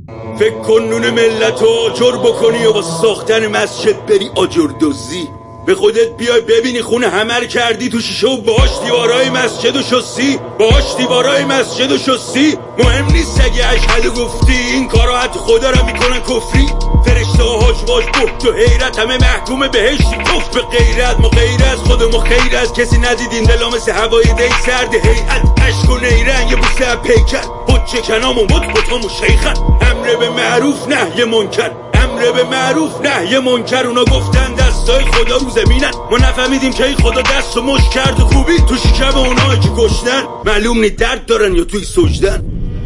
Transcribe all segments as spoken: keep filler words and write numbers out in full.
فکر کن نون ملت رو آجر بکنی و با ساختن مسجد بری آجر دوزی. به خودت بیای ببینی خونه همه رو کردی تو شیشه و باش دیوارای مسجد و شستی، باش دیوارای مسجد و شستی. مهم نیست اگه اشهد گفتی، این کارا حتی خدا رو میکنن کفری. فرشته ها حاج باش بحت و حیرت، همه محکوم بهشتی کف به غیرت. ما غیر از خودمون خیر از کسی ندیدین، دلا مثل هوای دی سرد هیئت. عشق و نیرنگ بوسه پیکر حجه کنامون بود بطامون شیخن. امر به معروف نهی منکر، امر به معروف نهی منکر. اونا گفتن دستای خدا رو زمینن، ما نفهمیدیم که ای خدا دست و مش کرد و خوبی تو شکم اونایی که گشنن. معلوم نی درد دارن یا توی سجدن.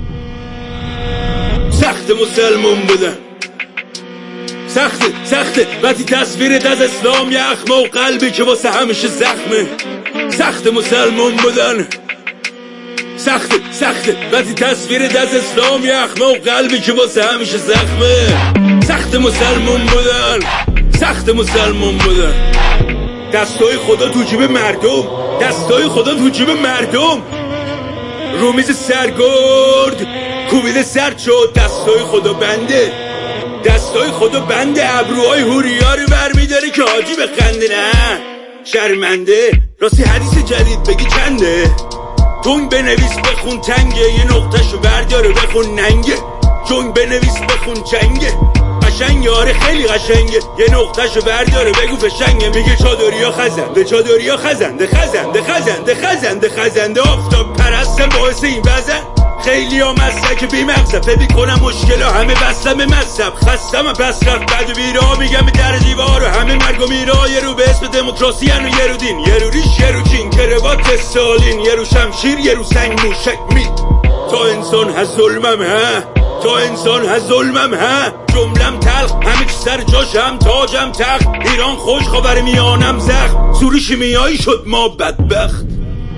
سخت مسلمون بودن، سخته سخته وقتی تصویرت از اسلام یخمه و قلبی که واسه همیشه زخمه. سخت مسلمون بودن، سخته سخته وقتی تصویرت از اسلام یخمه و قلبی که واسه همیشه زخمه. سخت مسلمون بودن، سخت مسلمون بودن. دستای خدا تو جیب مردم، دستای خدا تو جیب مردم. رومیز سرگرد کوبیده سرد شد، دستای خدا بنده، دستای خدا بنده. ابروهای هوریا رو برمیداره که حاجی بخنده. نه شرمنده، راستی حدیث جدید بگی چنده؟ جنگ بنویس بخون تنگه، یه نقطهشو برداره بخون ننگه. جنگ بنویس بخون جنگه، قشنگه آره خیلی قشنگه. یه نقطهشو برداره بگو فشنگه. میگه چادریا خزنده، چادریا خزنده، خزنده خزنده خزنده خزنده. آفتاب پرستم باعث این وزن. خیلی ها مسلک بی مغزه، فکر کنم مشکل ها همه بستم به مذهب. خستم پس رفت بد و بیرا، میگم در دیوار همه مرگ و میرا. یه رو به اسم دموکراسی هن و یه رو دین، یه رو ریش یه رو چین کروات استالین، یه رو شمشیر یه رو سنگ موشک می. تا انسان هست ظلمم ها، تا انسان هست ظلمم ها. جملم تلخ همه چی سر جاشم، تاجم تخت. ایران خوش خبر میانم زخم، سوری شیمیایی شد ما بدبخت.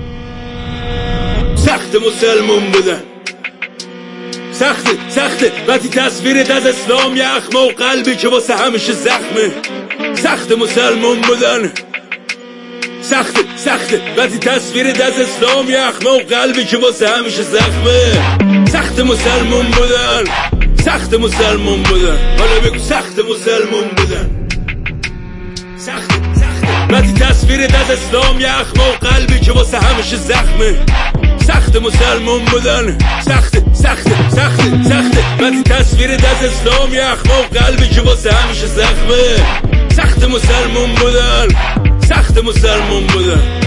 سخت مسلمون بودن، سخته سخته وقتی تصویرت از اسلام یخمه و قلبی که واسه همیشه زخمه. سخت مسلمون بودن، سخته سخته وقتی تصویرت از اسلام یخمه و قلبی که واسه همیشه زخمه. سخت مسلمون بودن، سخت مسلمون بودن. حالا بگو سخت مسلمون بودن، سخت سخته وقتی تصویرت از اسلام یخمه و قلبی که واسه همیشه زخمه. سخت مسلمون بودن، سخت سخت سخت سخت وقتی تصویرت از اسلام یخمه و قلبی که واسه همیشه زخمه. سخت مسلمون بودن، سخت مسلمون بودن.